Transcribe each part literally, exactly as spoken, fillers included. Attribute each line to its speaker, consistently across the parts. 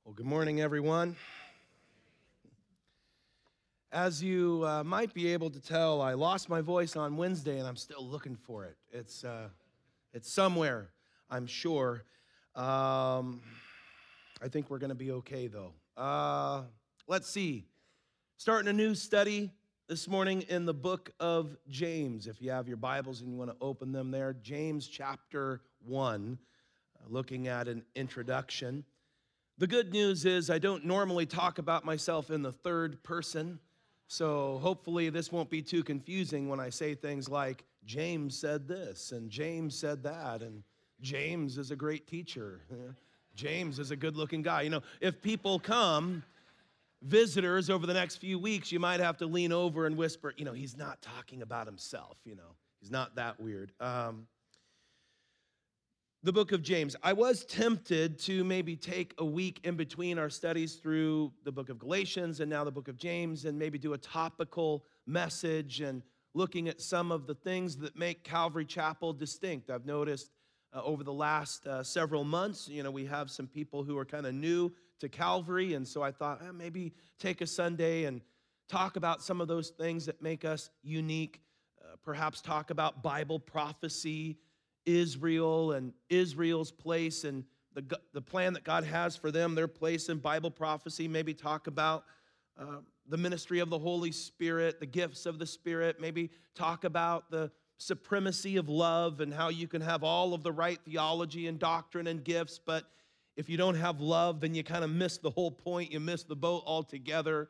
Speaker 1: Well, good morning, everyone. As you uh, might be able to tell, I lost my voice on Wednesday, and I'm still looking for it. It's uh, it's somewhere, I'm sure. Um, I think we're going to be okay, though. Uh, let's see. Starting a new study this morning in the book of James. If you have your Bibles and you want to open them there, James chapter one, uh, looking at an introduction. The good news is I don't normally talk about myself in the third person, so hopefully this won't be too confusing when I say things like, James said this, and James said that, and James is a great teacher. James is a good-looking guy. You know, if people come, visitors over the next few weeks, you might have to lean over and whisper, you know, he's not talking about himself, you know. He's not that weird. Um, The book of James. I was tempted to maybe take a week in between our studies through the book of Galatians and now the book of James and maybe do a topical message and looking at some of the things that make Calvary Chapel distinct. I've noticed uh, over the last uh, several months, you know, we have some people who are kind of new to Calvary, and so I thought eh, maybe take a Sunday and talk about some of those things that make us unique, uh, perhaps talk about Bible prophecy, Israel and Israel's place and the, the plan that God has for them, their place in Bible prophecy. Maybe talk about uh, the ministry of the Holy Spirit, the gifts of the Spirit. Maybe talk about the supremacy of love and how you can have all of the right theology and doctrine and gifts, but if you don't have love, then you kind of miss the whole point. You miss the boat altogether.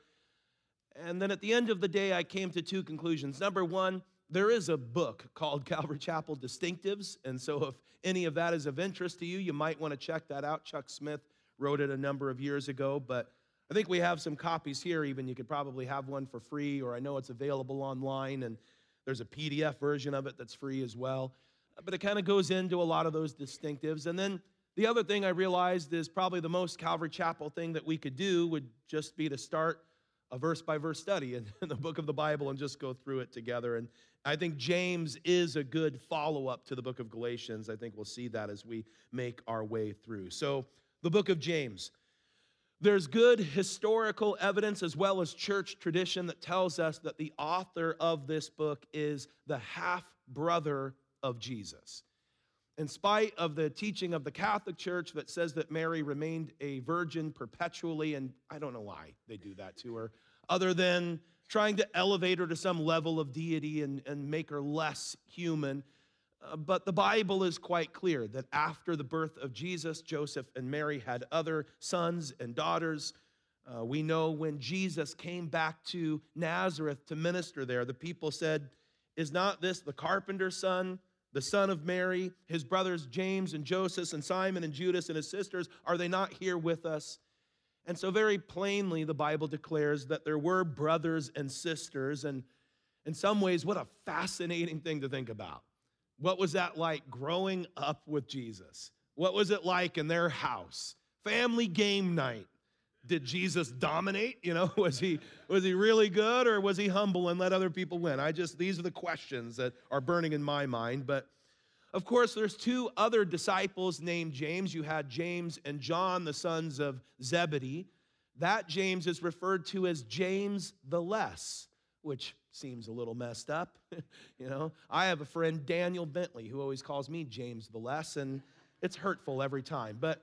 Speaker 1: And then at the end of the day, I came to two conclusions. Number one, there is a book called Calvary Chapel Distinctives, and so if any of that is of interest to you, you might want to check that out. Chuck Smith wrote it a number of years ago, but I think we have some copies here even. You could probably have one for free, or I know it's available online, and there's a P D F version of it that's free as well. But it kind of goes into a lot of those distinctives. And then the other thing I realized is probably the most Calvary Chapel thing that we could do would just be to start a verse-by-verse study in, in the book of the Bible and just go through it together. And I think James is a good follow-up to the book of Galatians. I think we'll see that as we make our way through. So, the book of James. There's good historical evidence as well as church tradition that tells us that the author of this book is the half-brother of Jesus. In spite of the teaching of the Catholic Church that says that Mary remained a virgin perpetually, and I don't know why they do that to her, other than trying to elevate her to some level of deity and, and make her less human. Uh, but the Bible is quite clear that after the birth of Jesus, Joseph and Mary had other sons and daughters. Uh, we know when Jesus came back to Nazareth to minister there, the people said, "Is not this the carpenter's son, the son of Mary? His brothers James and Joseph and Simon and Judas and his sisters, are they not here with us?" And so very plainly, the Bible declares that there were brothers and sisters, and in some ways, what a fascinating thing to think about. What was that like growing up with Jesus? What was it like in their house? Family game night. Did Jesus dominate? You know, was he was he really good, or was he humble and let other people win? I just, these are the questions that are burning in my mind. But of course, there's two other disciples named James. You had James and John, the sons of Zebedee. That James is referred to as James the Less, which seems a little messed up. You know, I have a friend, Daniel Bentley, who always calls me James the Less, and it's hurtful every time. But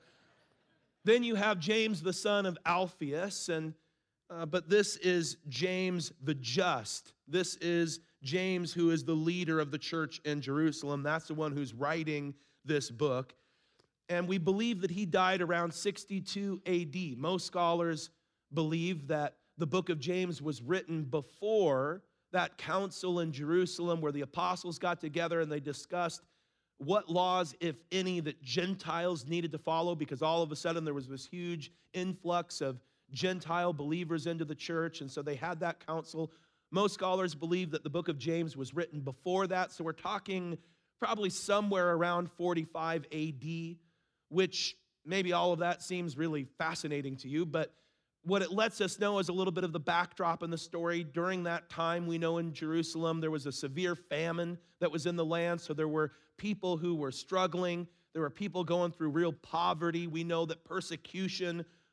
Speaker 1: then you have James, the son of Alphaeus, and uh, but this is James the Just. This is James, who is the leader of the church in Jerusalem. That's the one who's writing this book. And we believe that he died around sixty-two A D. Most scholars believe that the book of James was written before that council in Jerusalem where the apostles got together and they discussed what laws, if any, that Gentiles needed to follow, because all of a sudden there was this huge influx of Gentile believers into the church, and so they had that council. Most scholars believe that the book of James was written before that, so we're talking probably somewhere around forty-five A D, which maybe all of that seems really fascinating to you, but what it lets us know is a little bit of the backdrop in the story. During that time, we know in Jerusalem there was a severe famine that was in the land, so there were people who were struggling. There were people going through real poverty. We know that persecution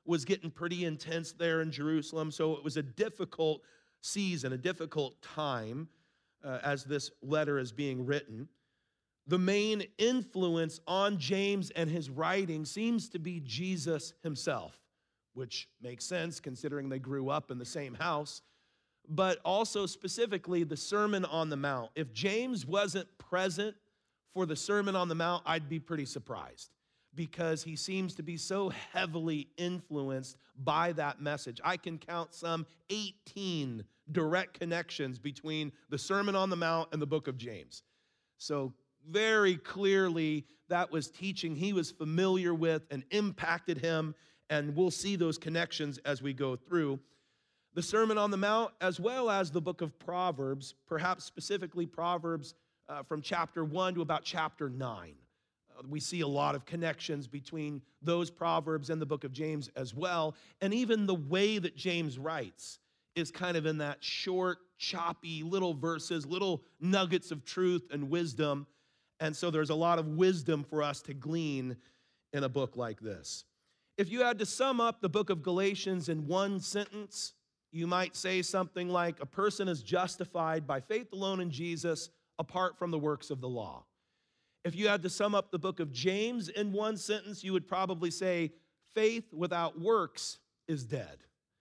Speaker 1: was getting pretty intense there in Jerusalem, so it was a difficult season, a difficult time uh, as this letter is being written. The main influence on James and his writing seems to be Jesus himself, which makes sense considering they grew up in the same house, but also specifically the Sermon on the Mount. If James wasn't present for the Sermon on the Mount, I'd be pretty surprised, because he seems to be so heavily influenced by that message. I can count some eighteen direct connections between the Sermon on the Mount and the book of James. So very clearly, that was teaching he was familiar with and impacted him, and we'll see those connections as we go through. The Sermon on the Mount, as well as the book of Proverbs, perhaps specifically Proverbs uh, from chapter one to about chapter nine. Uh, we see a lot of connections between those Proverbs and the book of James as well, and even the way that James writes is kind of in that short, choppy little verses, little nuggets of truth and wisdom. And so there's a lot of wisdom for us to glean in a book like this. If you had to sum up the book of Galatians in one sentence, you might say something like, a person is justified by faith alone in Jesus, apart from the works of the law. If you had to sum up the book of James in one sentence, you would probably say, faith without works is dead.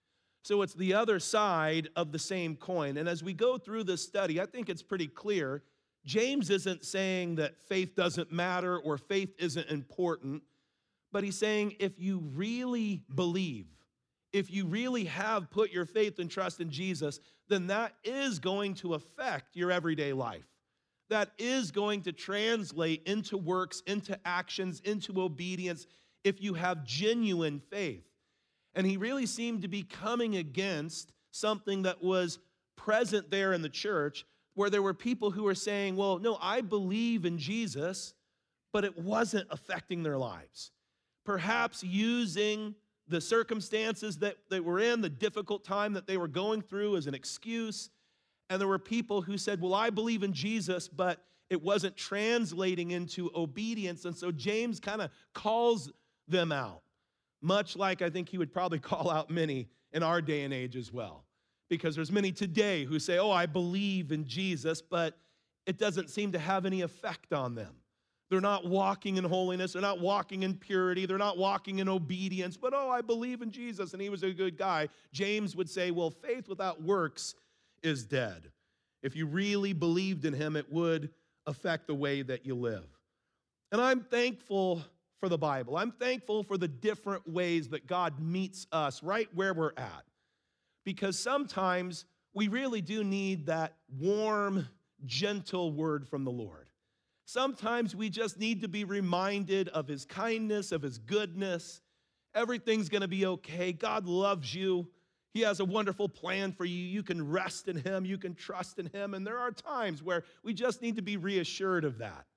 Speaker 1: So it's the other side of the same coin. And as we go through this study, I think it's pretty clear James isn't saying that faith doesn't matter or faith isn't important, but he's saying if you really believe, if you really have put your faith and trust in Jesus, then that is going to affect your everyday life. That is going to translate into works, into actions, into obedience if you have genuine faith. And he really seemed to be coming against something that was present there in the church, where there were people who were saying, well, no, I believe in Jesus, but it wasn't affecting their lives. Perhaps using the circumstances that they were in, the difficult time that they were going through as an excuse. And there were people who said, well, I believe in Jesus, but it wasn't translating into obedience. And so James kind of calls them out, much like I think he would probably call out many in our day and age as well. Because there's many today who say, oh, I believe in Jesus, but it doesn't seem to have any effect on them. They're not walking in holiness. They're not walking in purity. They're not walking in obedience. But, oh, I believe in Jesus, and he was a good guy. James would say, well, faith without works is dead. If you really believed in him, it would affect the way that you live. And I'm thankful for the Bible. I'm thankful for the different ways that God meets us right where we're at. Because sometimes we really do need that warm, gentle word from the Lord. Sometimes we just need to be reminded of his kindness, of his goodness. Everything's going to be okay. God loves you. He has a wonderful plan for you. You can rest in him. You can trust in him. And there are times where we just need to be reassured of that.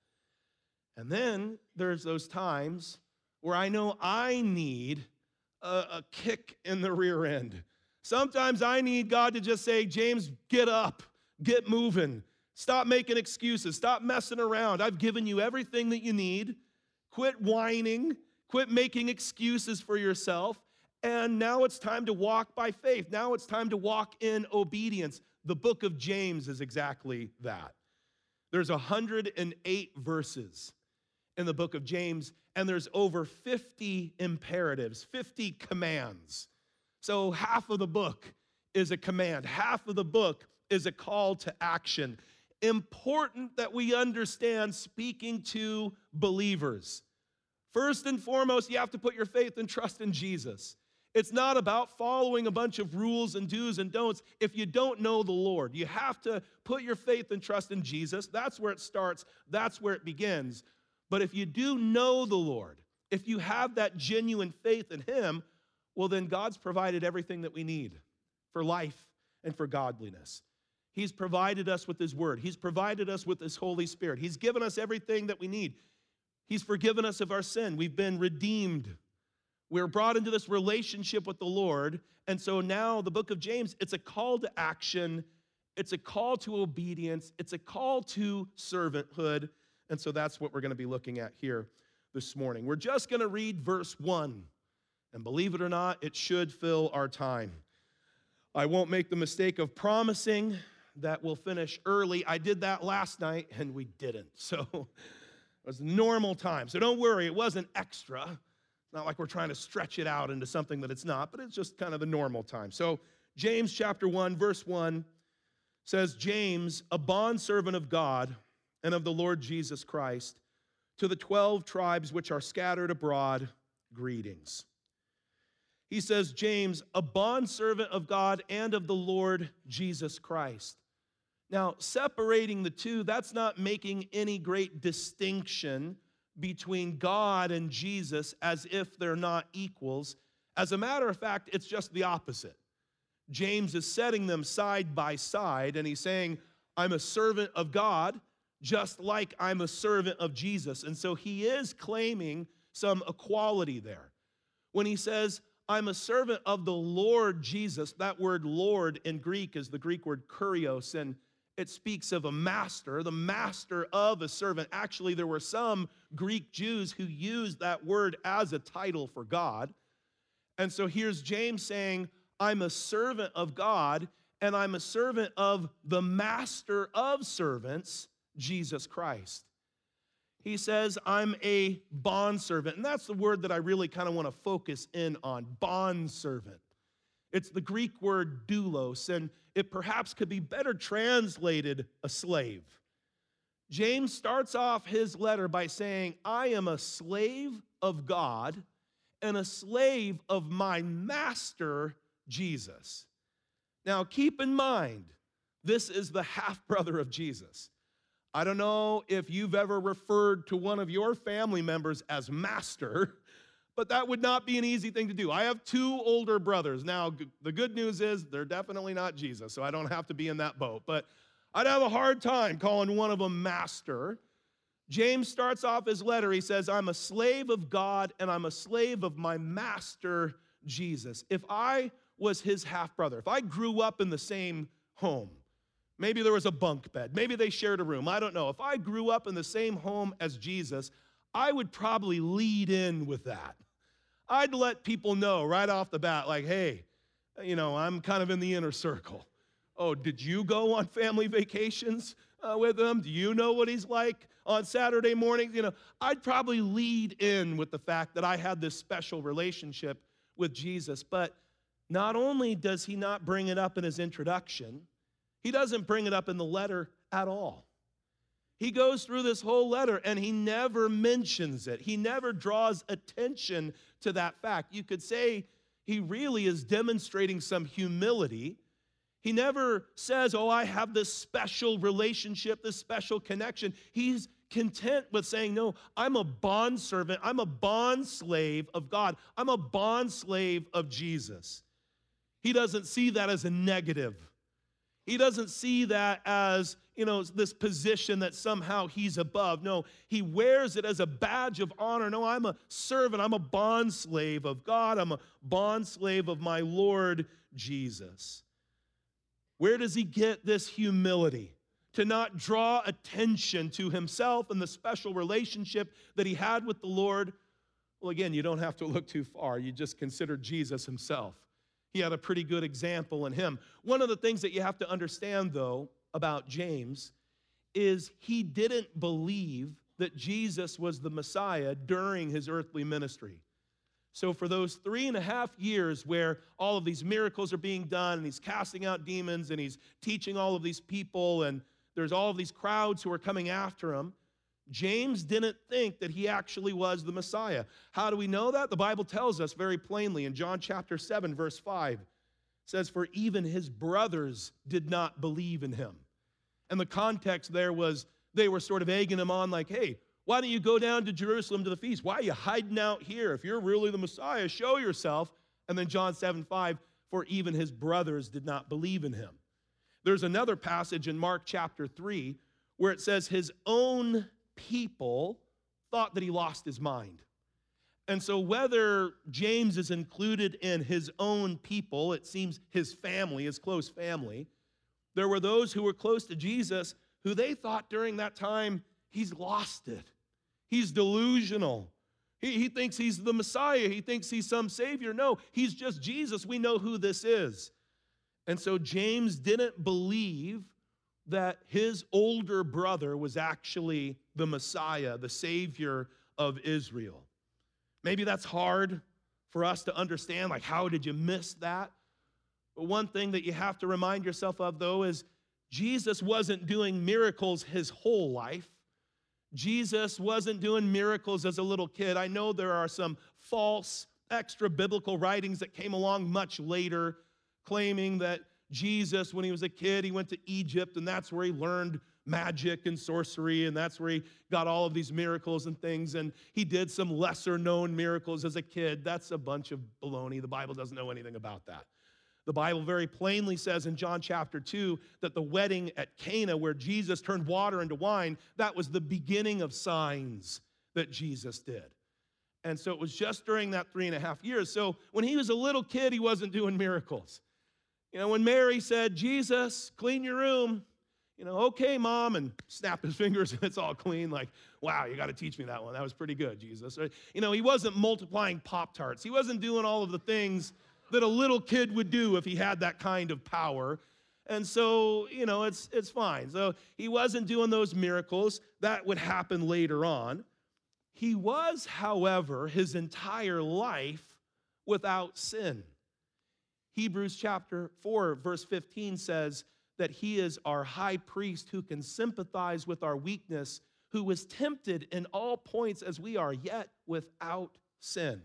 Speaker 1: And then there's those times where I know I need a, a kick in the rear end. Sometimes I need God to just say, James, get up, get moving. Stop making excuses. Stop messing around. I've given you everything that you need. Quit whining. Quit making excuses for yourself. And now it's time to walk by faith. Now it's time to walk in obedience. The book of James is exactly that. There's one hundred eight verses in the book of James, and there's over fifty imperatives, fifty commands. So half of the book is a command. Half of the book is a call to action. Important that we understand, speaking to believers. First and foremost, you have to put your faith and trust in Jesus. It's not about following a bunch of rules and do's and don'ts if you don't know the Lord. You have to put your faith and trust in Jesus. That's where it starts. That's where it begins. But if you do know the Lord, if you have that genuine faith in him, well, then God's provided everything that we need for life and for godliness. He's provided us with his word. He's provided us with his Holy Spirit. He's given us everything that we need. He's forgiven us of our sin. We've been redeemed. We're brought into this relationship with the Lord. And so now the book of James, it's a call to action. It's a call to obedience. It's a call to servanthood. And so that's what we're going to be looking at here this morning. We're just going to read verse one. And believe it or not, it should fill our time. I won't make the mistake of promising that we'll finish early. I did that last night, and we didn't. So it was normal time. So don't worry, it wasn't extra. It's not like we're trying to stretch it out into something that it's not, but it's just kind of the normal time. So James chapter one, verse one says, James, a bondservant of God and of the Lord Jesus Christ, to the twelve tribes which are scattered abroad, greetings. He says, James, a bondservant of God and of the Lord Jesus Christ. Now, separating the two, that's not making any great distinction between God and Jesus as if they're not equals. As a matter of fact, it's just the opposite. James is setting them side by side, and he's saying, I'm a servant of God, just like I'm a servant of Jesus. And so he is claiming some equality there. When he says, I'm a servant of the Lord Jesus, that word Lord in Greek is the Greek word kurios, and it speaks of a master, the master of a servant. Actually, there were some Greek Jews who used that word as a title for God. And so here's James saying, I'm a servant of God, and I'm a servant of the master of servants, Jesus Christ. He says, I'm a bondservant. And that's the word that I really kind of want to focus in on, bondservant. It's the Greek word doulos, and it perhaps could be better translated a slave. James starts off his letter by saying, I am a slave of God and a slave of my master, Jesus. Now, keep in mind, this is the half-brother of Jesus. I don't know if you've ever referred to one of your family members as master, but that would not be an easy thing to do. I have two older brothers. Now, the good news is they're definitely not Jesus, so I don't have to be in that boat. But I'd have a hard time calling one of them master. James starts off his letter. He says, I'm a slave of God, and I'm a slave of my master, Jesus. If I was his half-brother, if I grew up in the same home, maybe there was a bunk bed, maybe they shared a room, I don't know. If I grew up in the same home as Jesus, I would probably lead in with that. I'd let people know right off the bat, like, hey, you know, I'm kind of in the inner circle. Oh, did you go on family vacations uh, with him? Do you know what he's like on Saturday mornings? You know, I'd probably lead in with the fact that I had this special relationship with Jesus. But not only does he not bring it up in his introduction, he doesn't bring it up in the letter at all. He goes through this whole letter and he never mentions it. He never draws attention to that fact. You could say he really is demonstrating some humility. He never says, oh, I have this special relationship, this special connection. He's content with saying, no, I'm a bondservant. I'm a bond slave of God. I'm a bond slave of Jesus. He doesn't see that as a negative. He doesn't see that as, you know, this position that somehow he's above. No, he wears it as a badge of honor. No, I'm a servant. I'm a bond slave of God. I'm a bond slave of my Lord Jesus. Where does he get this humility? To not draw attention to himself and the special relationship that he had with the Lord? Well, again, you don't have to look too far. You just consider Jesus himself. He had a pretty good example in him. One of the things that you have to understand, though, about James is he didn't believe that Jesus was the Messiah during his earthly ministry. So for those three and a half years where all of these miracles are being done and he's casting out demons and he's teaching all of these people and there's all of these crowds who are coming after him, James didn't think that he actually was the Messiah. How do we know that? The Bible tells us very plainly in John chapter seven, verse five. It says, for even his brothers did not believe in him. And the context there was they were sort of egging him on like, hey, why don't you go down to Jerusalem to the feast? Why are you hiding out here? If you're really the Messiah, show yourself. And then John seven five, for even his brothers did not believe in him. There's another passage in Mark chapter three where it says his own people thought that he lost his mind. And so whether James is included in his own people, it seems his family, his close family, there were those who were close to Jesus who they thought during that time, he's lost it. He's delusional. He, he thinks he's the Messiah. He thinks he's some savior. No, he's just Jesus. We know who this is. And so James didn't believe that his older brother was actually the Messiah, the Savior of Israel. Maybe that's hard for us to understand, like, how did you miss that? But one thing that you have to remind yourself of, though, is Jesus wasn't doing miracles his whole life. Jesus wasn't doing miracles as a little kid. I know there are some false extra-biblical writings that came along much later claiming that Jesus, when he was a kid, he went to Egypt, and that's where he learned magic and sorcery, and that's where he got all of these miracles and things, and he did some lesser-known miracles as a kid. That's a bunch of baloney. The Bible doesn't know anything about that. The Bible very plainly says in John chapter two that the wedding at Cana, where Jesus turned water into wine, that was the beginning of signs that Jesus did. And so it was just during that three and a half years. So when he was a little kid, he wasn't doing miracles. You know, when Mary said, Jesus, clean your room, you know, okay, Mom, and snap his fingers and it's all clean, like, wow, you got to teach me that one. That was pretty good, Jesus. You know, he wasn't multiplying Pop-Tarts. He wasn't doing all of the things that a little kid would do if he had that kind of power. And so, you know, it's, it's fine. So he wasn't doing those miracles. That would happen later on. He was, however, his entire life without sin. Hebrews chapter four, verse fifteen says that he is our high priest who can sympathize with our weakness, who was tempted in all points as we are, yet without sin.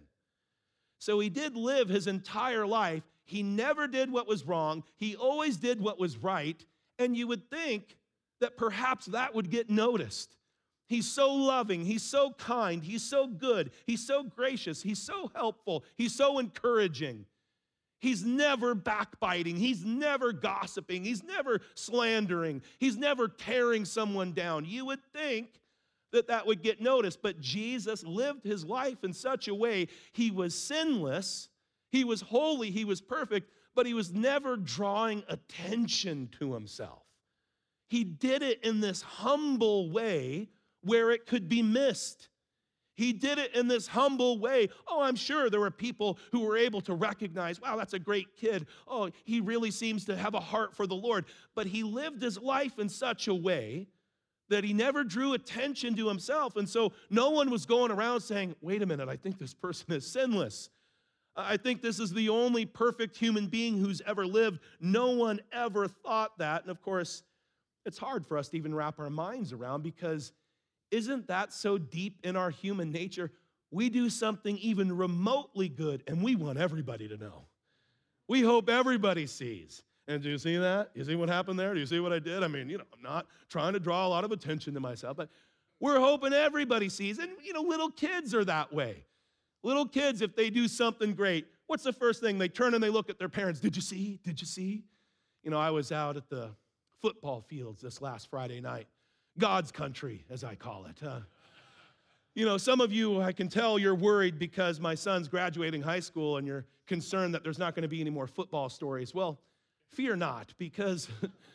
Speaker 1: So he did live his entire life. He never did what was wrong. He always did what was right. And you would think that perhaps that would get noticed. He's so loving. He's so kind. He's so good. He's so gracious. He's so helpful. He's so encouraging. He's never backbiting. He's never gossiping. He's never slandering. He's never tearing someone down. You would think that that would get noticed, but Jesus lived his life in such a way. He was sinless, he was holy, he was perfect, but he was never drawing attention to himself. He did it in this humble way where it could be missed. He did it in this humble way. Oh, I'm sure there were people who were able to recognize, wow, that's a great kid. Oh, he really seems to have a heart for the Lord. But he lived his life in such a way that he never drew attention to himself. And so no one was going around saying, wait a minute, I think this person is sinless. I think this is the only perfect human being who's ever lived. No one ever thought that. And of course, it's hard for us to even wrap our minds around, because isn't that so deep in our human nature? We do something even remotely good, and we want everybody to know. We hope everybody sees. And do you see that? You see what happened there? Do you see what I did? I mean, you know, I'm not trying to draw a lot of attention to myself, but we're hoping everybody sees. And, you know, little kids are that way. Little kids, if they do something great, what's the first thing? They turn and they look at their parents. Did you see? Did you see? You know, I was out at the football fields this last Friday night. God's country, as I call it. Uh, you know, some of you, I can tell you're worried because my son's graduating high school and you're concerned that there's not going to be any more football stories. Well, fear not, because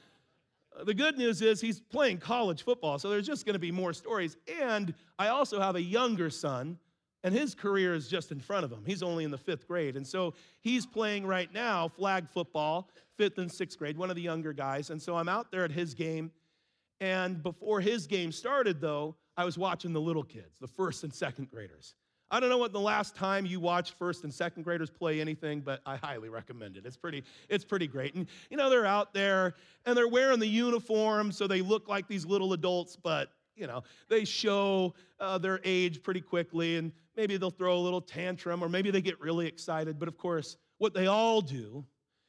Speaker 1: the good news is he's playing college football, so there's just going to be more stories. And I also have a younger son, and his career is just in front of him. He's only in the fifth grade, and so he's playing right now flag football, fifth and sixth grade, one of the younger guys. And so I'm out there at his game. And before his game started, though, I was watching the little kids, the first and second graders. I don't know what the last time you watched first and second graders play anything, but I highly recommend it. It's pretty, it's pretty great. And, you know, they're out there, and they're wearing the uniform, so they look like these little adults, but, you know, they show uh, their age pretty quickly, and maybe they'll throw a little tantrum, or maybe they get really excited. But, of course, what they all do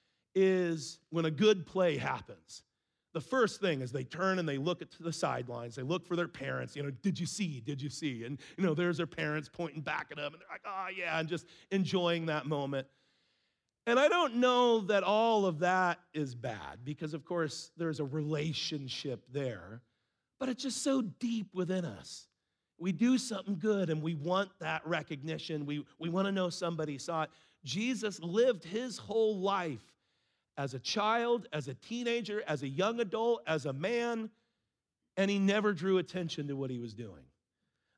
Speaker 1: is when a good play happens, the first thing is they turn and they look at to the sidelines. They look for their parents. You know, did you see? Did you see? And, you know, there's their parents pointing back at them. And they're like, oh, yeah, and just enjoying that moment. And I don't know that all of that is bad because, of course, there's a relationship there. But it's just so deep within us. We do something good and we want that recognition. We, we want to know somebody saw it. Jesus lived his whole life as a child, as a teenager, as a young adult, as a man, and he never drew attention to what he was doing.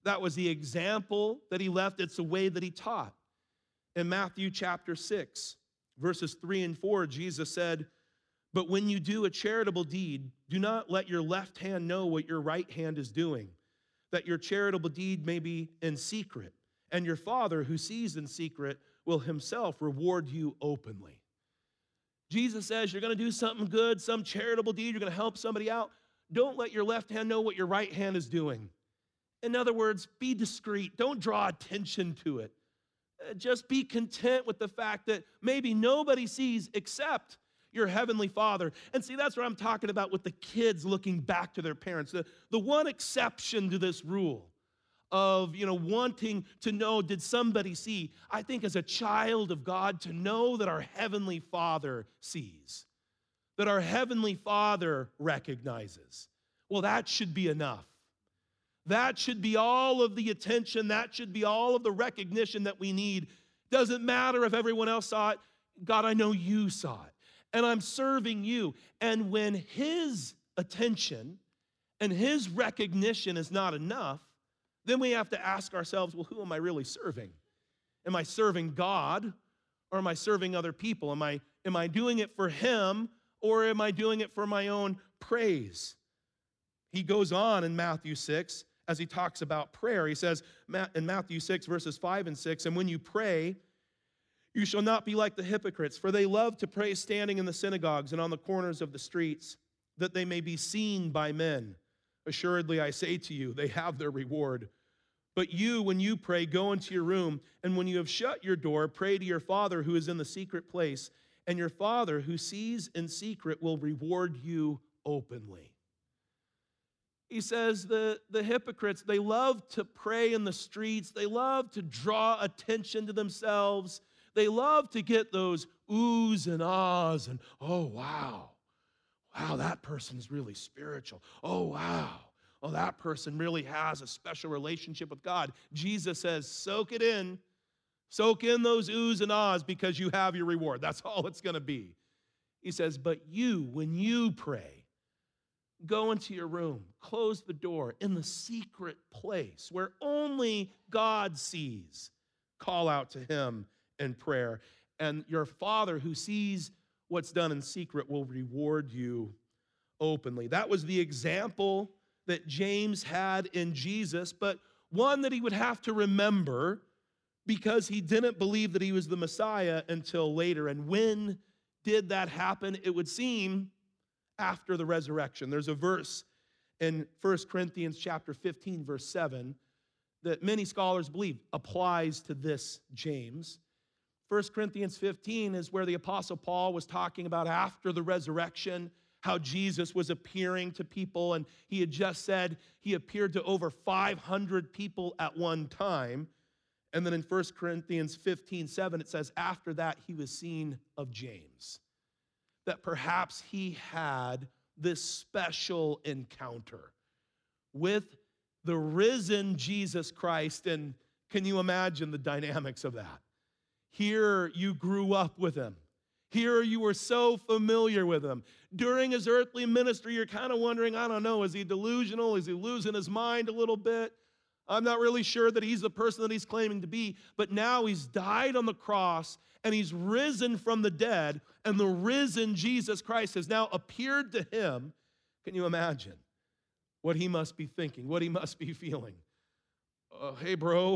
Speaker 1: That was the example that he left. It's the way that he taught. In Matthew chapter six, verses three and four, Jesus said, "But when you do a charitable deed, do not let your left hand know what your right hand is doing, that your charitable deed may be in secret, and your Father who sees in secret will himself reward you openly." Jesus says you're going to do something good, some charitable deed, you're going to help somebody out. Don't let your left hand know what your right hand is doing. In other words, be discreet. Don't draw attention to it. Just be content with the fact that maybe nobody sees except your heavenly Father. And see, that's what I'm talking about with the kids looking back to their parents. The, the one exception to this rule of, you know, wanting to know, did somebody see? I think as a child of God, to know that our heavenly Father sees, that our heavenly Father recognizes. Well, that should be enough. That should be all of the attention. That should be all of the recognition that we need. Doesn't matter if everyone else saw it. God, I know you saw it. And I'm serving you. And when his attention and his recognition is not enough, then we have to ask ourselves, well, who am I really serving? Am I serving God, or am I serving other people? Am I, am I doing it for him, or am I doing it for my own praise? He goes on in Matthew six, as he talks about prayer. He says in Matthew six, verses five and six, "And when you pray, you shall not be like the hypocrites, for they love to pray standing in the synagogues and on the corners of the streets, that they may be seen by men. Assuredly, I say to you, they have their reward. But you, when you pray, go into your room, and when you have shut your door, pray to your Father who is in the secret place, and your Father who sees in secret will reward you openly." He says the, the hypocrites, they love to pray in the streets. They love to draw attention to themselves. They love to get those oohs and ahs and, oh, wow. Wow, that person's really spiritual. Oh, wow. Oh, that person really has a special relationship with God. Jesus says, soak it in. Soak in those oohs and ahs because you have your reward. That's all it's going to be. He says, but you, when you pray, go into your room, close the door in the secret place where only God sees. Call out to him in prayer. And your Father who sees what's done in secret will reward you openly. That was the example that James had in Jesus, but one that he would have to remember because he didn't believe that he was the Messiah until later. And when did that happen? It would seem after the resurrection. There's a verse in First Corinthians chapter fifteen, verse seven, that many scholars believe applies to this James. First Corinthians fifteen is where the Apostle Paul was talking about after the resurrection, how Jesus was appearing to people, and he had just said he appeared to over five hundred people at one time. And then in First Corinthians fifteen, seven, it says, after that he was seen of James. That perhaps he had this special encounter with the risen Jesus Christ. And can you imagine the dynamics of that? Here you grew up with him. Here you were so familiar with him. During his earthly ministry, you're kind of wondering, I don't know, is he delusional? Is he losing his mind a little bit? I'm not really sure that he's the person that he's claiming to be. But now he's died on the cross and he's risen from the dead, and the risen Jesus Christ has now appeared to him. Can you imagine what he must be thinking, what he must be feeling? Uh, hey, bro,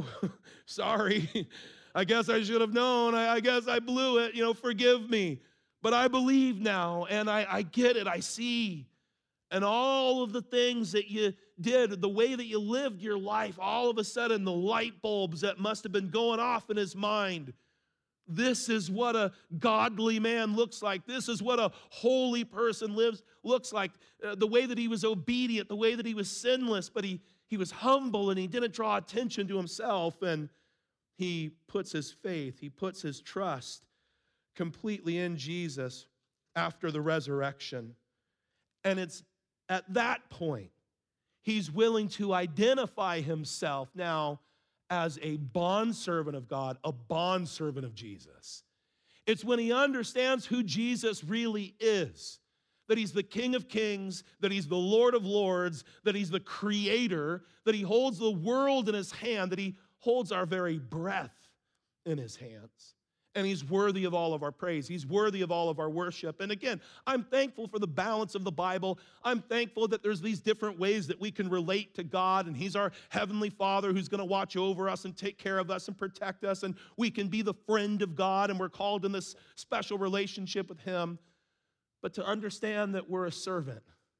Speaker 1: sorry. I guess I should have known. I, I guess I blew it. You know, forgive me. But I believe now, and I, I get it. I see. And all of the things that you did, the way that you lived your life, all of a sudden the light bulbs that must have been going off in his mind. This is what a godly man looks like. This is what a holy person lives looks like. Uh, the way that he was obedient, the way that he was sinless, but he, he was humble and he didn't draw attention to himself. And he puts his faith, he puts his trust completely in Jesus after the resurrection. And it's at that point he's willing to identify himself now as a bondservant of God, a bondservant of Jesus. It's when he understands who Jesus really is that he's the King of Kings, that he's the Lord of Lords, that he's the Creator, that he holds the world in his hand, that he holds our very breath in his hands. And he's worthy of all of our praise. He's worthy of all of our worship. And again, I'm thankful for the balance of the Bible. I'm thankful that there's these different ways that we can relate to God, and he's our heavenly Father who's going to watch over us and take care of us and protect us, and we can be the friend of God, and we're called in this special relationship with him. But to understand that we're a servant,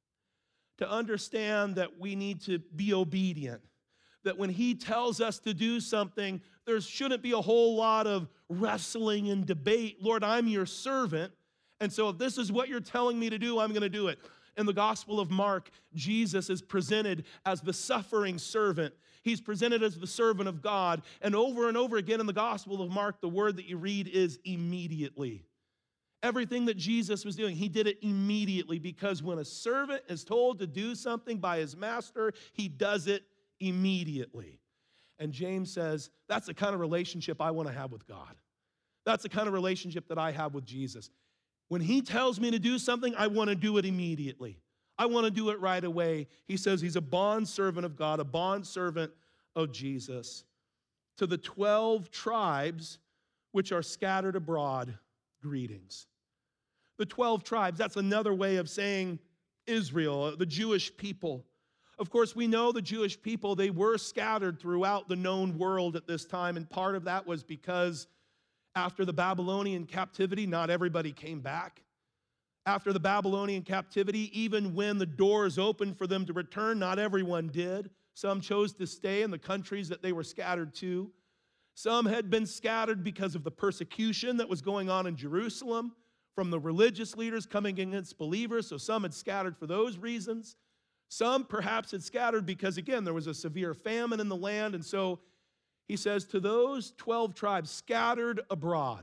Speaker 1: to understand that we need to be obedient, that when he tells us to do something, there shouldn't be a whole lot of wrestling and debate. Lord, I'm your servant, and so if this is what you're telling me to do, I'm going to do it. In the Gospel of Mark, Jesus is presented as the suffering servant. He's presented as the servant of God, and over and over again in the Gospel of Mark, the word that you read is immediately. Everything that Jesus was doing, he did it immediately, because when a servant is told to do something by his master, he does it immediately. And James says, that's the kind of relationship I want to have with God. That's the kind of relationship that I have with Jesus. When he tells me to do something, I want to do it immediately. I want to do it right away. He says he's a bondservant of God, a bondservant of Jesus. To the twelve tribes which are scattered abroad, greetings. The twelve tribes, that's another way of saying Israel, the Jewish people. Of course, we know the Jewish people, they were scattered throughout the known world at this time, and part of that was because after the Babylonian captivity, not everybody came back. After the Babylonian captivity, even when the doors opened for them to return, not everyone did. Some chose to stay in the countries that they were scattered to. Some had been scattered because of the persecution that was going on in Jerusalem from the religious leaders coming against believers, so some had scattered for those reasons. Some perhaps had scattered because, again, there was a severe famine in the land, and so he says, to those twelve tribes scattered abroad,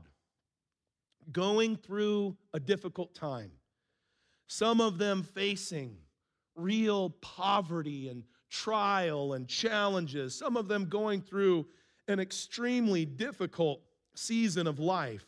Speaker 1: going through a difficult time, some of them facing real poverty and trial and challenges, some of them going through an extremely difficult season of life.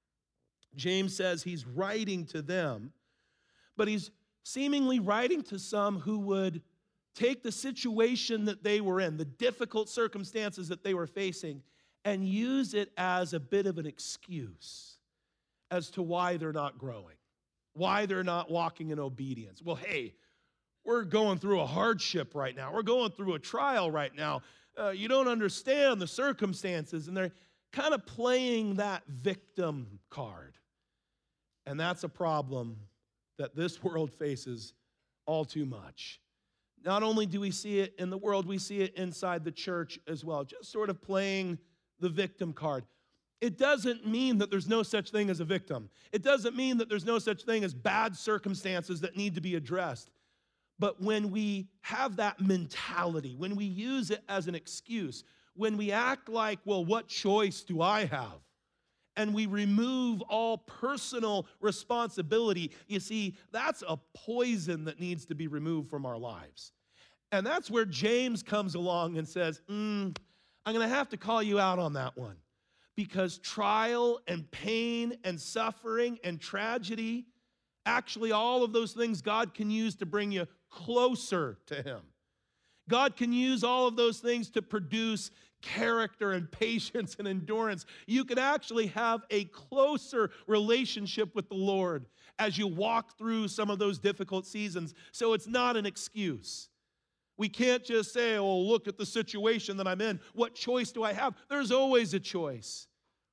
Speaker 1: James says he's writing to them, but he's seemingly writing to some who would take the situation that they were in, the difficult circumstances that they were facing, and use it as a bit of an excuse as to why they're not growing, why they're not walking in obedience. Well, hey, we're going through a hardship right now. We're going through a trial right now. Uh, you don't understand the circumstances, and they're kind of playing that victim card. And that's a problem that this world faces all too much. Not only do we see it in the world, we see it inside the church as well, just sort of playing the victim card. It doesn't mean that there's no such thing as a victim. It doesn't mean that there's no such thing as bad circumstances that need to be addressed. But when we have that mentality, when we use it as an excuse, when we act like, well, what choice do I have? And we remove all personal responsibility, you see, that's a poison that needs to be removed from our lives. And that's where James comes along and says, mm, I'm going to have to call you out on that one. Because trial and pain and suffering and tragedy, actually all of those things God can use to bring you closer to him. God can use all of those things to produce character and patience and endurance. You can actually have a closer relationship with the Lord as you walk through some of those difficult seasons. So it's not an excuse. We can't just say, oh, look at the situation that I'm in. What choice do I have? There's always a choice.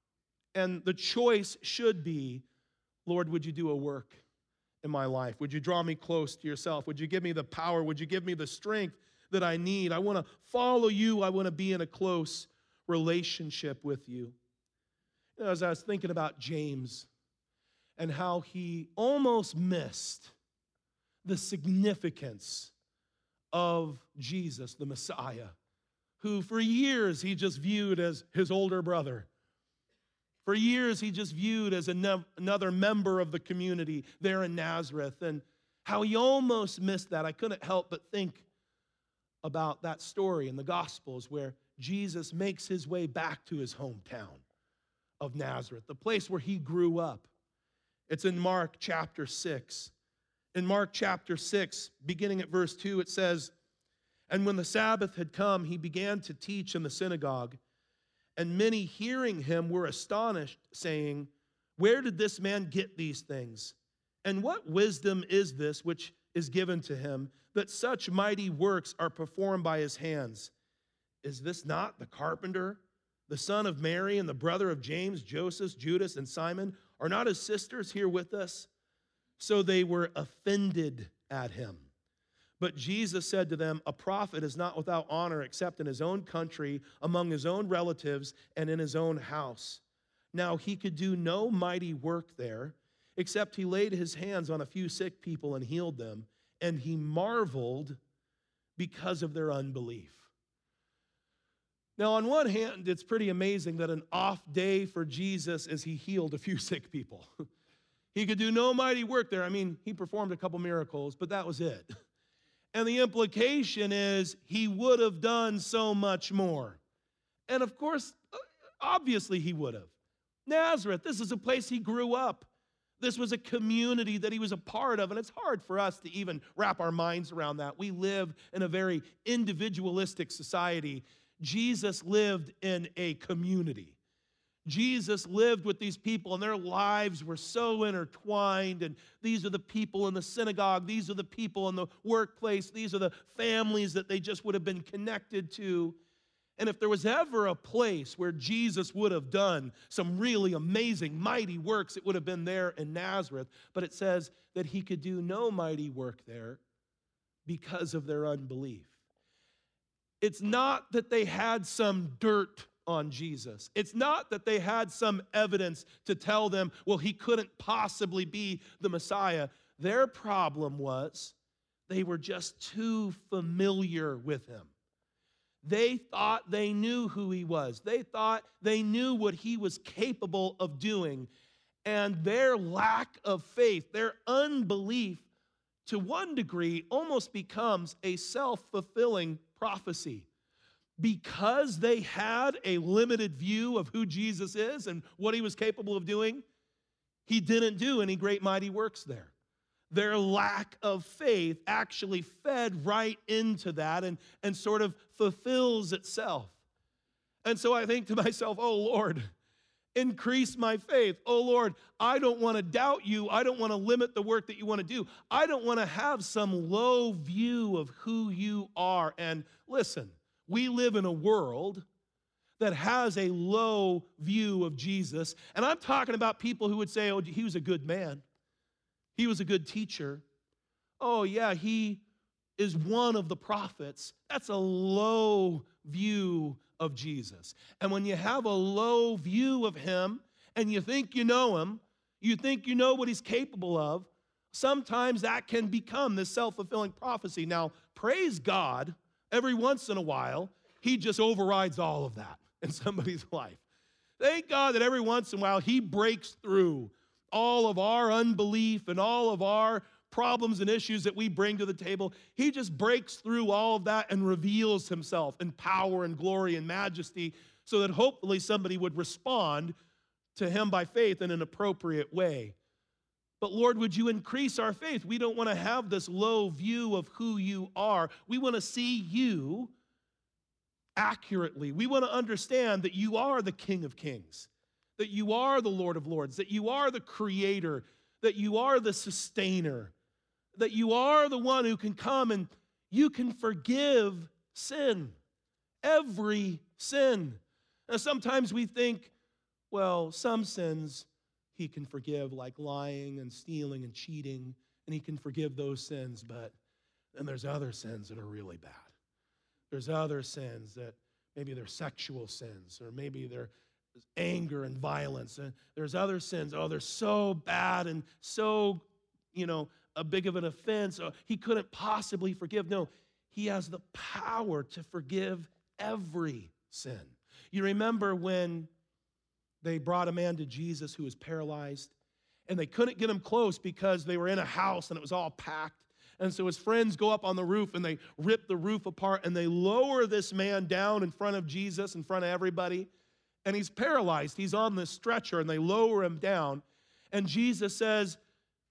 Speaker 1: And the choice should be, Lord, would you do a work in my life? Would you draw me close to yourself? Would you give me the power? Would you give me the strength that I need? I want to follow you. I want to be in a close relationship with you. You know, as I was thinking about James and how he almost missed the significance of Jesus, the Messiah, who for years he just viewed as his older brother. For years he just viewed as another member of the community there in Nazareth, and how he almost missed that. I couldn't help but think about that story in the Gospels where Jesus makes his way back to his hometown of Nazareth, the place where he grew up. It's in Mark chapter six. In Mark chapter six, beginning at verse two, it says, "And when the Sabbath had come, he began to teach in the synagogue. And many hearing him were astonished, saying, 'Where did this man get these things? And what wisdom is this which is given to him, that such mighty works are performed by his hands? Is this not the carpenter, the son of Mary, and the brother of James, Joseph, Judas, and Simon? Are not his sisters here with us?' So they were offended at him. But Jesus said to them, 'A prophet is not without honor except in his own country, among his own relatives, and in his own house.' Now he could do no mighty work there, except he laid his hands on a few sick people and healed them. And he marveled because of their unbelief." Now, on one hand, it's pretty amazing that an off day for Jesus is he healed a few sick people. He could do no mighty work there. I mean, he performed a couple miracles, but that was it. And the implication is he would have done so much more. And of course, obviously he would have. Nazareth, this is a place he grew up. This was a community that he was a part of, and it's hard for us to even wrap our minds around that. We live in a very individualistic society. Jesus lived in a community. Jesus lived with these people, and their lives were so intertwined. And these are the people in the synagogue. These are the people in the workplace. These are the families that they just would have been connected to. And if there was ever a place where Jesus would have done some really amazing, mighty works, it would have been there in Nazareth. But it says that he could do no mighty work there because of their unbelief. It's not that they had some dirt on Jesus. It's not that they had some evidence to tell them, well, he couldn't possibly be the Messiah. Their problem was they were just too familiar with him. They thought they knew who he was. They thought they knew what he was capable of doing. And their lack of faith, their unbelief, to one degree, almost becomes a self-fulfilling prophecy. Because they had a limited view of who Jesus is and what he was capable of doing, he didn't do any great mighty works there. Their lack of faith actually fed right into that and, and sort of fulfills itself. And so I think to myself, oh Lord, increase my faith. Oh Lord, I don't want to doubt you. I don't want to limit the work that you want to do. I don't want to have some low view of who you are. And listen, we live in a world that has a low view of Jesus. And I'm talking about people who would say, oh, he was a good man. He was a good teacher. Oh, yeah, he is one of the prophets. That's a low view of Jesus. And when you have a low view of him and you think you know him, you think you know what he's capable of, sometimes that can become this self-fulfilling prophecy. Now, praise God, every once in a while, he just overrides all of that in somebody's life. Thank God that every once in a while he breaks through all of our unbelief and all of our problems and issues that we bring to the table. He just breaks through all of that and reveals himself in power and glory and majesty so that hopefully somebody would respond to him by faith in an appropriate way. But Lord, would you increase our faith? We don't want to have this low view of who you are. We want to see you accurately. We want to understand that you are the King of Kings, that you are the Lord of Lords, that you are the creator, that you are the sustainer, that you are the one who can come and you can forgive sin, every sin. Now, sometimes we think, well, some sins he can forgive, like lying and stealing and cheating, and he can forgive those sins, but then there's other sins that are really bad. There's other sins that maybe they're sexual sins, or maybe they're anger and violence, and there's other sins, oh, they're so bad and so, you know, a big of an offense, oh, he couldn't possibly forgive. No, he has the power to forgive every sin. You remember when they brought a man to Jesus who was paralyzed, and they couldn't get him close because they were in a house and it was all packed. And so his friends go up on the roof and they rip the roof apart and they lower this man down in front of Jesus, in front of everybody. And he's paralyzed. He's on this stretcher and they lower him down. And Jesus says,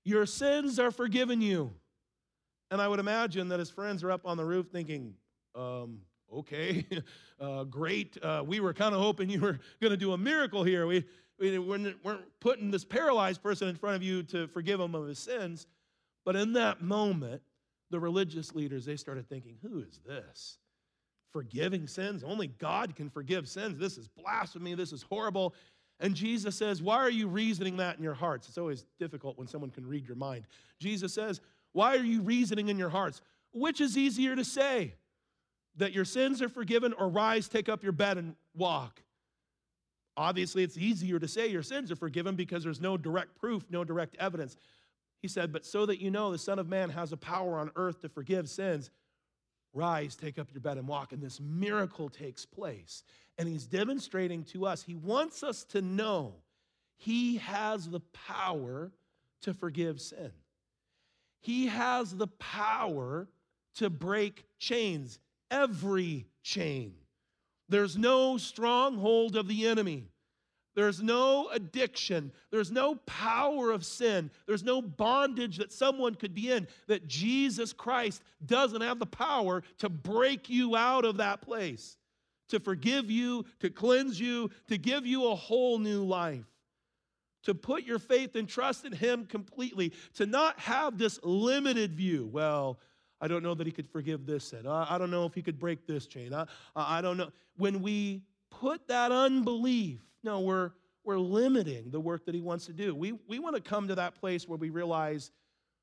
Speaker 1: Your sins are forgiven you. And I would imagine that his friends are up on the roof thinking, um, okay, uh, great. Uh, we were kind of hoping you were going to do a miracle here. We, we weren't putting this paralyzed person in front of you to forgive him of his sins. But in that moment, the religious leaders, they started thinking, who is this? Forgiving sins? Only God can forgive sins. This is blasphemy. This is horrible. And Jesus says, why are you reasoning that in your hearts? It's always difficult when someone can read your mind. Jesus says, why are you reasoning in your hearts? Which is easier to say? That your sins are forgiven, or rise, take up your bed and walk? Obviously, it's easier to say your sins are forgiven because there's no direct proof, no direct evidence. He said, but so that you know the Son of Man has a power on earth to forgive sins, rise, take up your bed and walk. And this miracle takes place. And he's demonstrating to us, he wants us to know he has the power to forgive sin. He has the power to break chains, every chain. There's no stronghold of the enemy. There's no addiction. There's no power of sin. There's no bondage that someone could be in that Jesus Christ doesn't have the power to break you out of that place, to forgive you, to cleanse you, to give you a whole new life, to put your faith and trust in him completely, to not have this limited view. Well, I don't know that he could forgive this sin. I don't know if he could break this chain. I, I don't know. When we put that unbelief, no, we're, we're limiting the work that he wants to do. We, we want to come to that place where we realize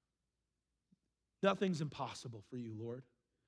Speaker 1: nothing's impossible for you, Lord.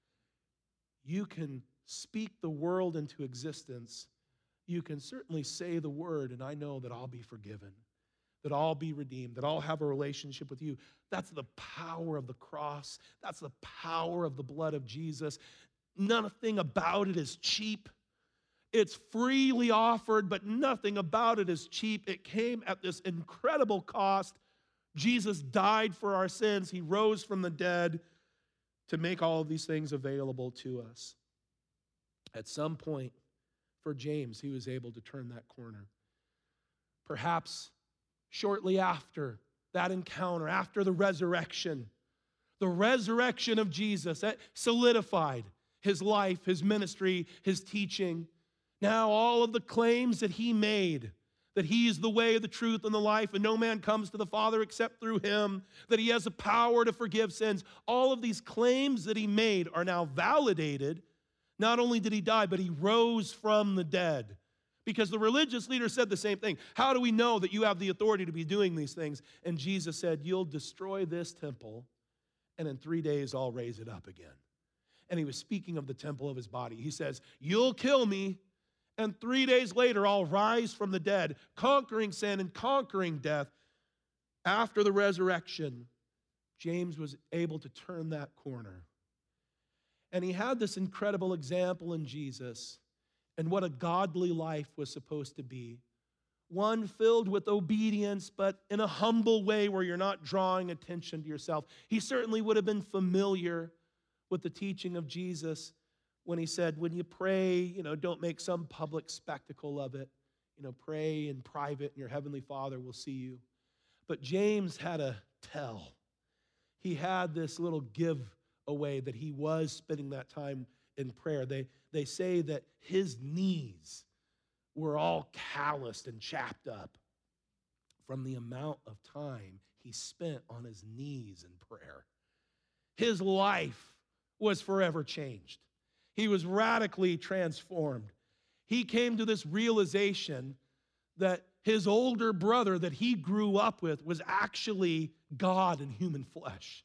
Speaker 1: You can speak the world into existence. You can certainly say the word, and I know that I'll be forgiven, that I'll be redeemed, that I'll have a relationship with you. That's the power of the cross. That's the power of the blood of Jesus. Nothing about it is cheap. It's freely offered, but nothing about it is cheap. It came at this incredible cost. Jesus died for our sins. He rose from the dead to make all of these things available to us. At some point, for James, he was able to turn that corner. Perhaps shortly after that encounter, after the resurrection, the resurrection of Jesus, that solidified his life, his ministry, his teaching. Now all of the claims that he made, that he is the way, the truth, and the life, and no man comes to the Father except through him, that he has the power to forgive sins, all of these claims that he made are now validated. Not only did he die, but he rose from the dead. Because the religious leader said the same thing. How do we know that you have the authority to be doing these things? And Jesus said, you'll destroy this temple, and in three days I'll raise it up again. And he was speaking of the temple of his body. He says, you'll kill me, and three days later I'll rise from the dead, conquering sin and conquering death. After the resurrection, James was able to turn that corner. And he had this incredible example in Jesus and what a godly life was supposed to be. One filled with obedience, but in a humble way where you're not drawing attention to yourself. He certainly would have been familiar with the teaching of Jesus when he said, when you pray, you know, don't make some public spectacle of it. You know, pray in private and your heavenly Father will see you. But James had a tell. He had this little giveaway that he was spending that time in prayer. They, they say that his knees were all calloused and chapped up from the amount of time he spent on his knees in prayer. His life was forever changed. He was radically transformed. He came to this realization that his older brother that he grew up with was actually God in human flesh.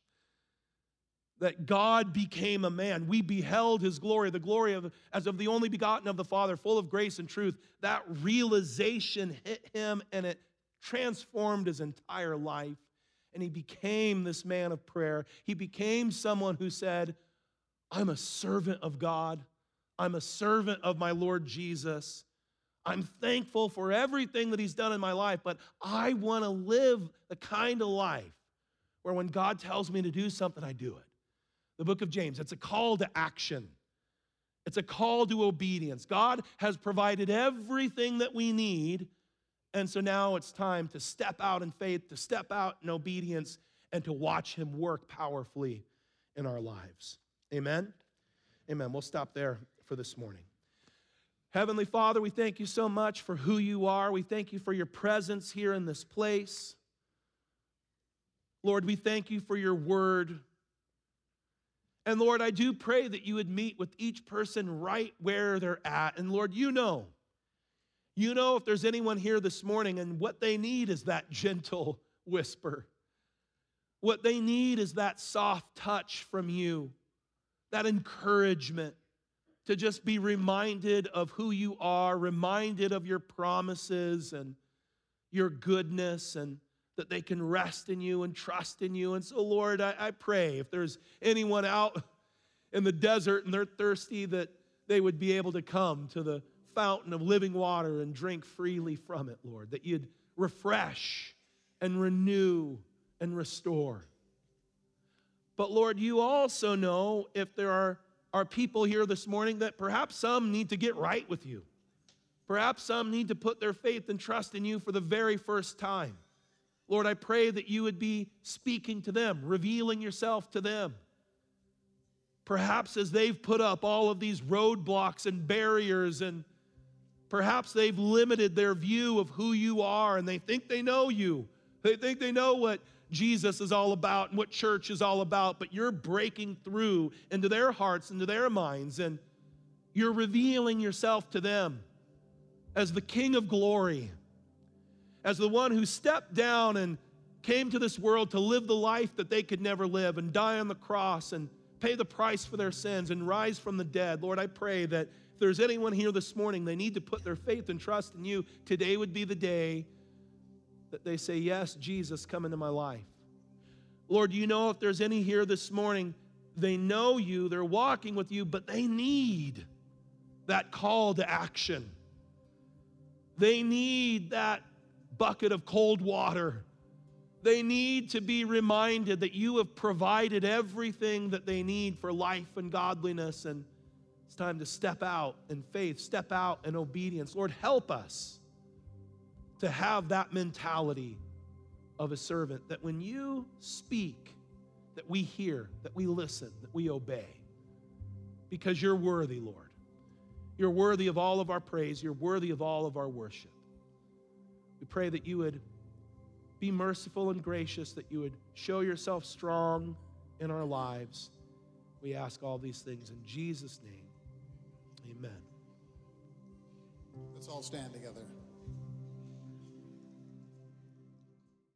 Speaker 1: That God became a man. We beheld his glory, the glory of as of the only begotten of the Father, full of grace and truth. That realization hit him and it transformed his entire life. And he became this man of prayer. He became someone who said, I'm a servant of God. I'm a servant of my Lord Jesus. I'm thankful for everything that he's done in my life, but I want to live the kind of life where when God tells me to do something, I do it. The book of James, it's a call to action. It's a call to obedience. God has provided everything that we need, and so now it's time to step out in faith, to step out in obedience, and to watch him work powerfully in our lives. Amen? Amen. We'll stop there for this morning. Heavenly Father, we thank you so much for who you are. We thank you for your presence here in this place. Lord, we thank you for your word. And Lord, I do pray that you would meet with each person right where they're at. And Lord, you know, you know if there's anyone here this morning and what they need is that gentle whisper. What they need is that soft touch from you, that encouragement to just be reminded of who you are, reminded of your promises and your goodness, and that they can rest in you and trust in you. And so, Lord, I, I pray if there's anyone out in the desert and they're thirsty, that they would be able to come to the fountain of living water and drink freely from it, Lord, that you'd refresh and renew and restore. But Lord, you also know if there are, are people here this morning that perhaps some need to get right with you. Perhaps some need to put their faith and trust in you for the very first time. Lord, I pray that you would be speaking to them, revealing yourself to them. Perhaps as they've put up all of these roadblocks and barriers, and perhaps they've limited their view of who you are, and they think they know you. They think they know what Jesus is all about and what church is all about, but you're breaking through into their hearts, into their minds, and you're revealing yourself to them as the King of glory, as the one who stepped down and came to this world to live the life that they could never live and die on the cross and pay the price for their sins and rise from the dead. Lord, I pray that if there's anyone here this morning, they need to put their faith and trust in you, today would be the day that they say, yes, Jesus, come into my life. Lord, you know if there's any here this morning, they know you, they're walking with you, but they need that call to action. They need that bucket of cold water. They need to be reminded that you have provided everything that they need for life and godliness, and it's time to step out in faith, step out in obedience. Lord, help us to have that mentality of a servant, that when you speak, that we hear, that we listen, that we obey. Because you're worthy, Lord. You're worthy of all of our praise. You're worthy of all of our worship. We pray that you would be merciful and gracious, that you would show yourself strong in our lives. We ask all these things in Jesus' name. Amen.
Speaker 2: Let's all stand together.